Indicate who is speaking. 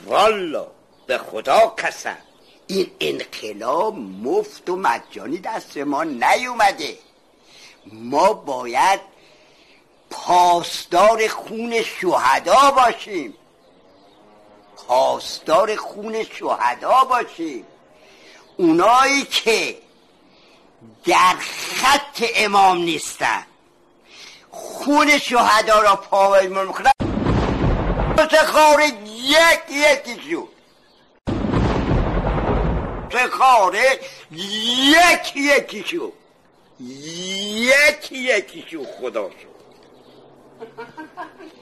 Speaker 1: والا به خدا قسم این انقلاب مفت و مجانی دست ما نیومده. ما باید پاسدار خون شهدا باشیم، پاسدار خون شهدا باشیم. اونایی که در خط امام نیستن، خون شهدا را پایمال میکنن، افتخار یکیشون، افتخار یکیشون خدا شد.